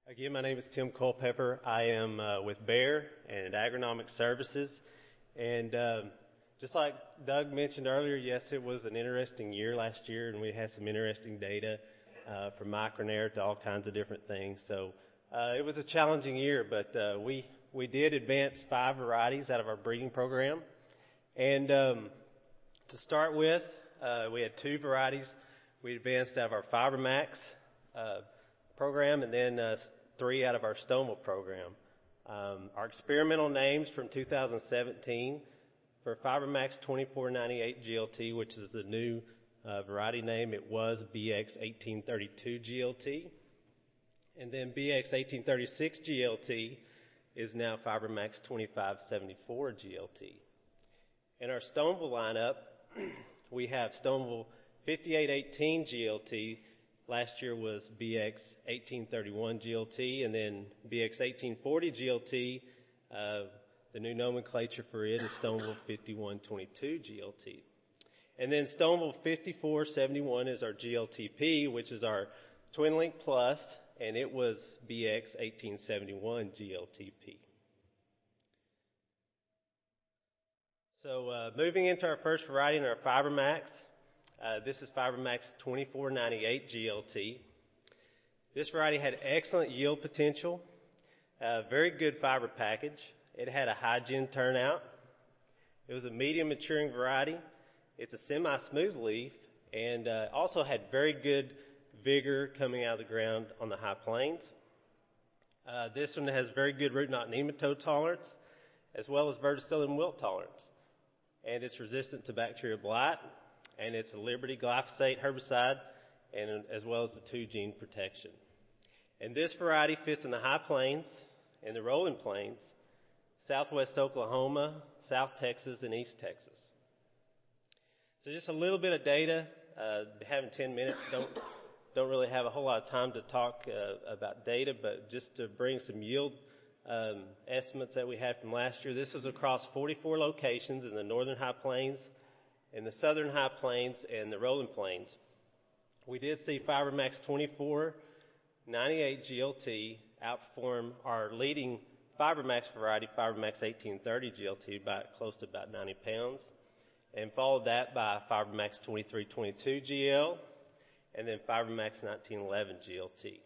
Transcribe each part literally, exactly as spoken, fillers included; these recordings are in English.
Again, my name is Tim Culpepper. I am uh, with Bayer and Agronomic Services. And um, just like Doug mentioned earlier, yes, it was an interesting year last year, and we had some interesting data uh, from Micronair to all kinds of different things. So uh, it was a challenging year, but uh, we, we did advance five varieties out of our breeding program. And um, to start with, uh, we had two varieties we advanced out of our FiberMax uh, program, and then uh, three out of our Stoneville program. Um, our experimental names from two thousand seventeen for FiberMax twenty-four ninety-eight G L T, which is the new uh, variety name, it was B X eighteen thirty-two G L T. And then B X eighteen thirty-six G L T is now FiberMax twenty-five seventy-four G L T. In our Stoneville lineup, we have Stoneville fifty-eight eighteen G L T. Last year was B X eighteen thirty-one G L T, and then B X eighteen forty G L T. Uh, the new nomenclature for it is Stoneville fifty-one twenty-two G L T. And then Stoneville fifty-four seventy-one is our G L T P, which is our Twin Link Plus, and it was B X eighteen seventy-one G L T P. So uh, moving into our first variety in our FiberMax, uh, this is FiberMax twenty-four ninety-eight G L T. This variety had excellent yield potential, uh, very good fiber package. It had a high gin turnout. It was a medium maturing variety. It's a semi-smooth leaf, and uh, also had very good vigor coming out of the ground on the high plains. Uh, this one has very good root knot nematode tolerance, as well as verticillium wilt tolerance. And it's resistant to bacterial blight, and it's a Liberty glyphosate herbicide, and as well as the two gene protection. And this variety fits in the high plains and the rolling plains, southwest Oklahoma, South Texas, and East Texas. So just a little bit of data. Uh, having ten minutes, don't don't really have a whole lot of time to talk uh, about data, but just to bring some yield um, estimates that we had from last year. This was across forty-four locations in the northern high plains, in the southern high plains, and the rolling plains. We did see FiberMax twenty-four ninety-eight G L T outperform our leading FiberMax variety, FiberMax eighteen thirty G L T, by close to about ninety pounds, and followed that by FiberMax twenty-three twenty-two G L, and then FiberMax nineteen eleven G L T.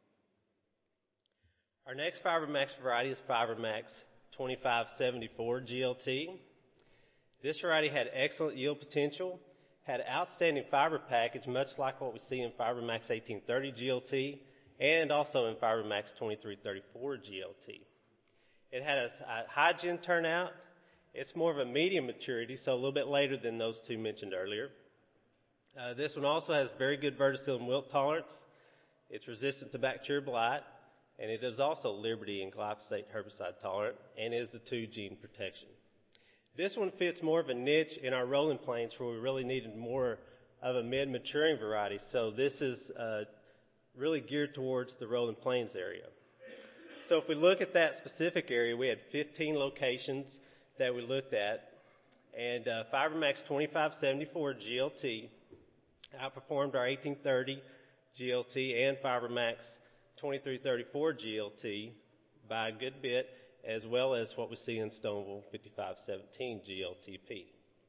Our next FiberMax variety is FiberMax twenty-five seventy-four G L T. This variety had excellent yield potential, had outstanding fiber package, much like what we see in FiberMax eighteen thirty G L T, and also in FiberMax twenty-three thirty-four G L T. It had a, a high gin turnout. It's more of a medium maturity, so a little bit later than those two mentioned earlier. Uh, this one also has very good verticillium wilt tolerance. It's resistant to bacterial blight, and it is also Liberty and glyphosate herbicide tolerant, and is the two gene protection. This one fits more of a niche in our rolling plains where we really needed more of a mid-maturing variety. So this is uh, really geared towards the rolling plains area. So if we look at that specific area, we had fifteen locations that we looked at, and uh, FiberMax twenty-five seventy-four G L T outperformed our eighteen thirty G L T and FiberMax twenty-three thirty-four G L T by a good bit, as well as what we see in Stoneville fifty-five seventeen G L T P.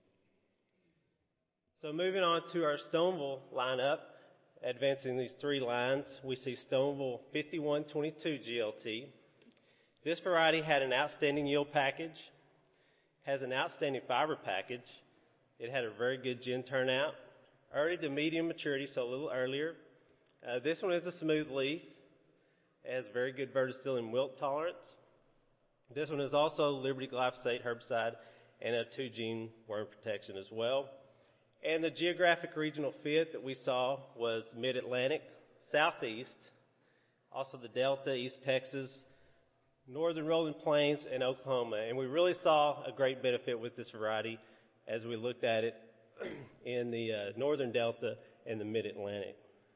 So moving on to our Stoneville lineup, advancing these three lines, we see Stoneville fifty-one twenty-two G L T. This variety had an outstanding yield package, has an outstanding fiber package. It had a very good gin turnout, early to medium maturity, so a little earlier. Uh, this one is a smooth leaf. It has very good verticillium wilt tolerance. This one is also Liberty glyphosate herbicide and a two gene worm protection as well. And the geographic regional fit that we saw was Mid-Atlantic, Southeast, also the Delta, East Texas, Northern Rolling Plains, and Oklahoma. And we really saw a great benefit with this variety as we looked at it in the uh, Northern Delta and the Mid-Atlantic.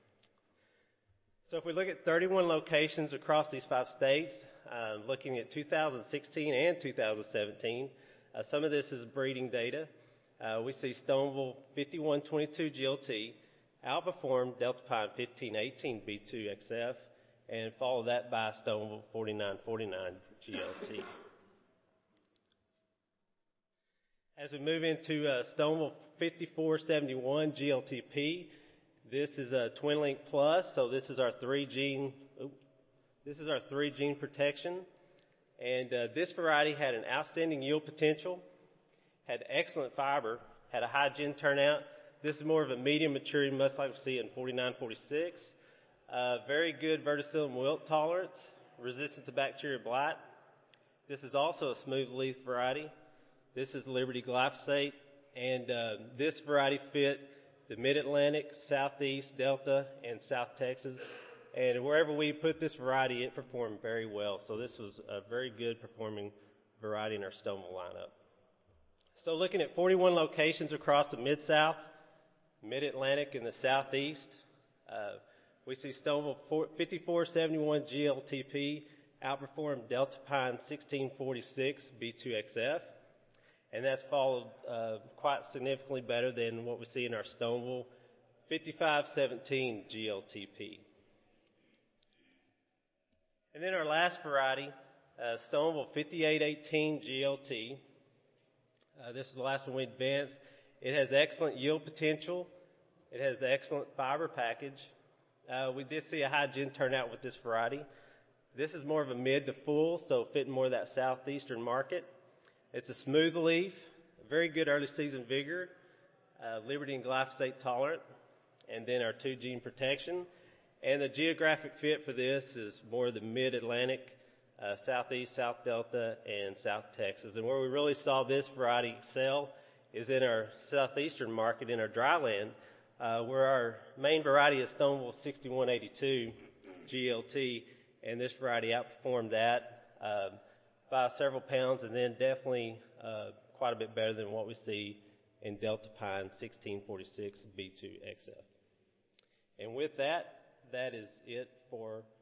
So if we look at thirty-one locations across these five states, uh, looking at two thousand sixteen and two thousand seventeen, uh, some of this is breeding data. Uh, we see Stoneville fifty-one twenty-two G L T outperformed Delta Pine fifteen eighteen B two X F and follow that by Stoneville forty-nine forty-nine G L T. As we move into uh, Stoneville fifty-four seventy-one G L T P, this is a Twin Link Plus, so this is our three gene. Oops, this is our three gene protection, and uh, this variety had an outstanding yield potential, had excellent fiber, had a high gene turnout. This is more of a medium maturity, much like we see in forty-nine forty-six. Uh, very good verticillium wilt tolerance, resistant to bacterial blight. This is also a smooth leaf variety. This is Liberty glyphosate, and uh, this variety fit the Mid-Atlantic, Southeast, Delta, and South Texas. And wherever we put this variety, it performed very well. So this was a very good performing variety in our Stoneville lineup. So looking at forty-one locations across the Mid-South, Mid-Atlantic, and the Southeast, uh, we see Stoneville fifty-four seventy-one G L T P outperform Delta Pine sixteen forty-six B two X F. And that's followed uh, quite significantly better than what we see in our Stoneville fifty-five seventeen G L T P. And then our last variety, uh, Stoneville fifty-eight eighteen G L T. Uh, this is the last one we advanced. It has excellent yield potential. It has excellent fiber package. Uh, we did see a high gin turnout with this variety. This is more of a mid to full, so fitting more of that southeastern market. It's a smooth leaf, very good early season vigor, uh, Liberty and glyphosate tolerant, and then our two gene protection. And the geographic fit for this is more the mid-Atlantic, uh, southeast, South Delta, and South Texas. And where we really saw this variety excel is in our southeastern market, in our dryland, uh, where our main variety is Stoneville sixty-one eighty-two G L T, and this variety outperformed that uh, by several pounds, and then definitely uh, quite a bit better than what we see in Delta Pine sixteen forty-six B two X F. And with that, that is it for